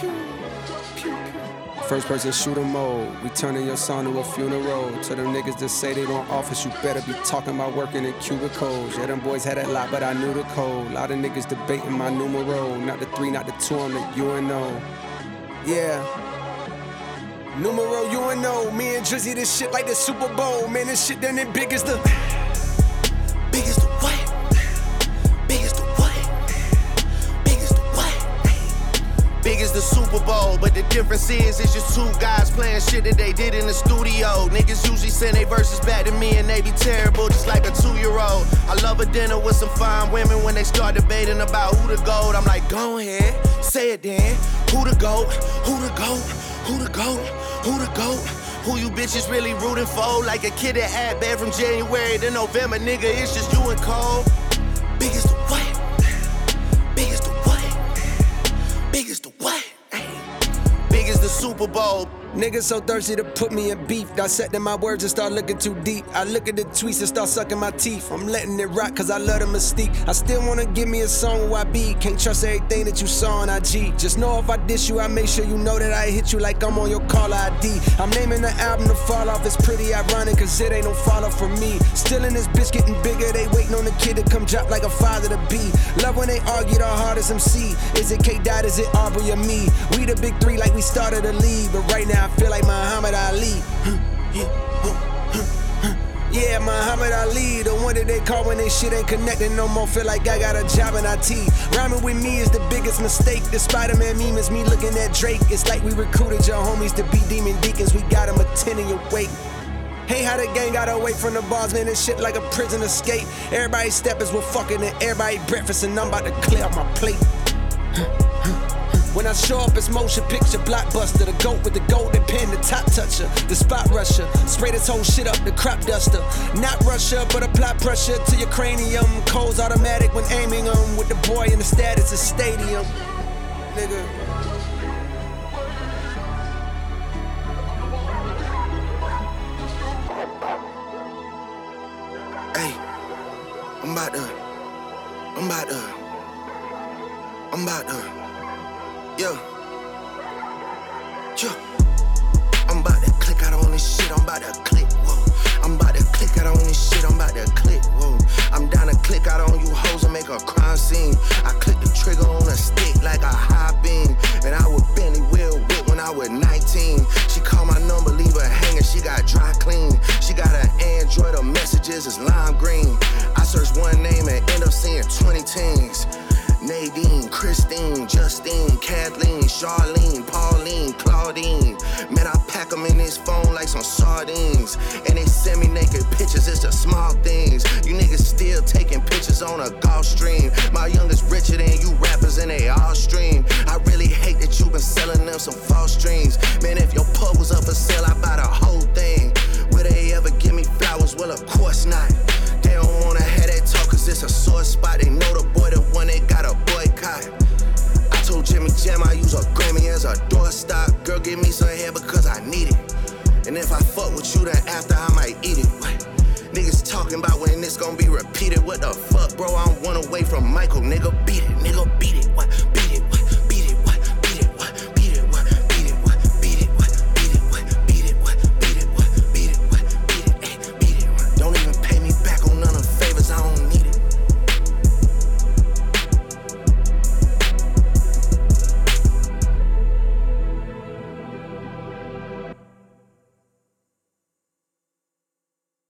First person shooter mode, we turning your song to a funeral. To them niggas that say they don't office, you better be talking about working in cubicles. Yeah, them boys had a lot, but I knew the code. Lot of niggas debating my numero. Not the 3, not the 2, I'm the UNO. Yeah. Numero UNO, me and Drizzy, this shit like the Super Bowl. Man, this shit done it big as the... Big as the what? Big as the what? Big as the what? Big as the Super Bowl, but the difference is it's just two guys playing shit that they did in the studio. Niggas usually send their verses back to me and they be terrible, just like a 2-year-old. I love a dinner with some fine women when they start debating about who the GOAT. I'm like, go ahead, say it then. Who the GOAT? Who the GOAT? Who the GOAT? Who the GOAT? Who you bitches really rooting for? Like a kid that had bad from January to November, nigga, it's just you and Cole. Big as the what? Big as the what? Big as the what? Big as the Super Bowl. Niggas so thirsty to put me in beef. Dissecting my words and start looking too deep. I look at the tweets and start sucking my teeth. I'm letting it rock cause I love the mystique. I still wanna give me a song where I be. Can't trust everything that you saw on IG. Just know if I diss you, I make sure you know that I hit you like I'm on your caller ID. I'm naming the album The Fall Off. It's pretty ironic cause it ain't no follow for me. Still in this bitch getting bigger. They waiting on the kid to come drop like a father to be. Love when they argue the hardest MC. Is it K-Dot, is it Aubrey or me? We the big 3 like we started a league. But right now I feel like Muhammad Ali. Yeah, Muhammad Ali, the one that they call when they shit ain't connecting no more. Feel like I got a job in IT. Rhyming with me is the biggest mistake. The Spider-Man meme is me looking at Drake. It's like we recruited your homies to be demon deacons. We got them attending your wake. Hey, how the gang got away from the bars, man, this shit like a prison escape. Everybody steppers with fucking and everybody breakfast, and I'm about to clear up my plate. When I show up, it's motion picture blockbuster. The GOAT with the golden pen, the top toucher, the spot rusher. Spray this whole shit up, the crop duster. Not Russia, but apply pressure to your cranium. Cold's automatic when aiming them. With the boy in the status of stadium. Nigga. Hey, I'm about to. Yeah. I'm about to click out on this shit, I'm about to click, whoa. I'm about to click out on this shit, I'm about to click, whoa. I'm down to click out on you hoes and make a crime scene. I click the trigger on a stick like a high beam. And I would Bentley Will whip when I was 19. She called my number, leave her hanging, she got dry clean. She got an Android, her messages is lime green. I search one name and end up seeing 20 teens. Nadine, Christine, Justine, Kathleen, Charlene, Pauline, Claudine. Man, I pack them in this phone like some sardines. And they send me naked pictures, it's the small things. You niggas still taking pictures on a Gulfstream. My youngest richer than you rappers and they all stream. I really hate that you been selling them some false dreams. Man, if your pub was up for sale, I buy the whole thing. Will they ever give me flowers? Well, of course not. They don't wanna have that talk cause it's a sore spot. They know the boy, the one they got a boycott. I told Jimmy Jam I use a Grammy as a doorstop. Girl, give me some hair because I need it. And if I fuck with you, then after I might eat it. What? Niggas talking about when this gon' be repeated. What the fuck, bro? I'm one away from Michael. Nigga, beat it.